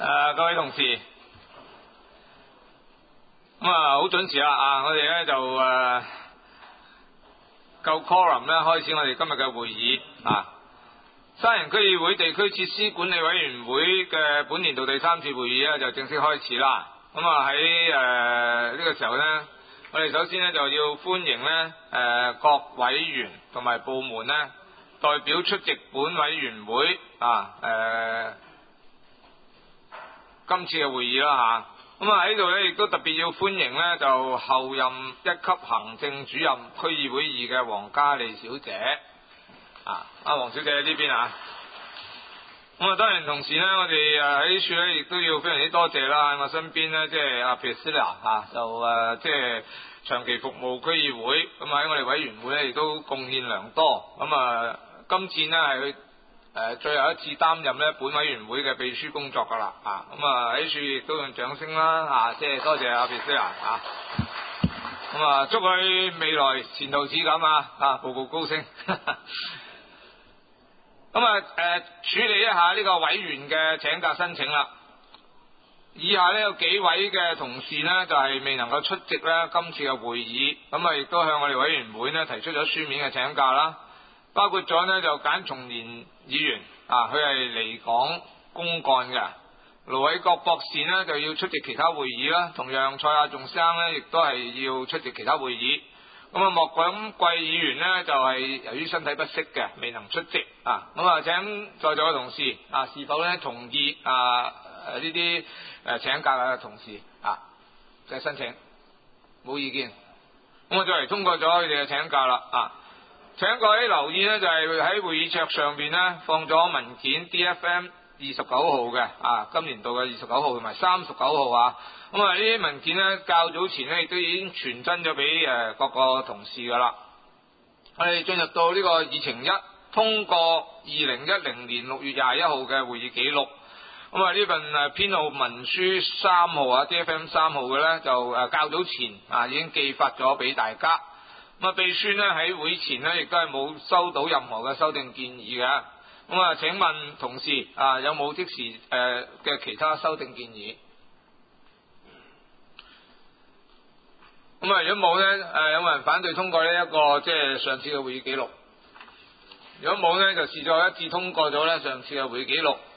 各位同事，咁好準時啦我哋咧就夠 quorum 咧開始我哋今日嘅會議沙田區議會地區設施管理委員會嘅本年度第3次會議咧就正式開始啦。咁喺呢個時候咧，我哋首先咧就要歡迎咧各委員同埋部門咧代表出席本委員會今次嘅會議啦咁喺度咧亦都特別要歡迎咧就候任1級行政主任區議會2嘅黃嘉莉小姐黃小姐喺呢邊咁當然同時咧我哋喺呢處咧亦都要非常之多謝啦，我身邊咧即係阿 Priscilla 就即係長期服務區議會，咁喺我哋委員會咧亦都貢獻良多，咁今次呢係佢最後一次擔任咧本委員會嘅秘書工作噶啦咁喺處亦都用掌聲啦即係多謝阿 Priscilla咁祝佢未來前途似錦步步高升咁處理一下呢個委員嘅請假申請啦。以下呢有幾位嘅同事呢就係未能夠出席咧今次嘅會議，咁亦都向我哋委員會呢提出咗書面嘅請假啦。包括咗呢就簡松年議員佢係離港公幹嘅。盧偉國博士呢就要出席其他會議啦，同樣蔡亞仲生呢亦都係要出席其他會議。咁莫錦貴議員呢就係由於身體不適嘅，未能出席請在座嘅同事是否呢同意呢啲請假嘅同事嘅申請？冇意見。咁我就嚟通過咗佢哋嘅請假啦請各位留意呢就係喺會議桌上邊呢放咗文件 DFM 29號嘅今年度嘅29號同埋39號咁呢啲文件呢較早前呢亦都已經傳真咗俾各個同事噶啦。我哋進入到呢個議程1，通過2010年6月21號嘅會議記錄。呢份編號文書3號DFM 3號嘅呢就較早前已經寄發咗俾大家。秘書呢喺會前呢亦都係冇收到任何嘅修訂建議嘅。請問同事有冇即時嘅其他修訂建議？如果冇呢有冇人反對通過呢一個即係上次嘅會議記錄？如果冇呢就視作一致通過咗呢上次嘅會議記錄。